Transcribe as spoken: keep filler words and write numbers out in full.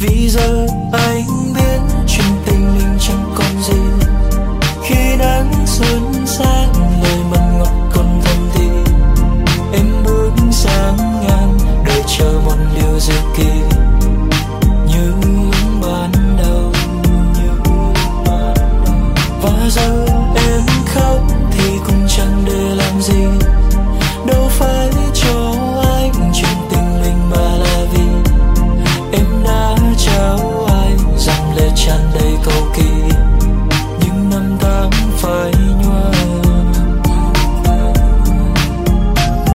Vì giờ anh biết chuyện tình mình chẳng còn gì. Khi nắng xuân sáng lời mặn ngọt còn thầm thì em bước sang ngang đợi chờ một điều gì kỳ như lúc ban đầu. Và giờ em khóc thì cũng chẳng để làm gì.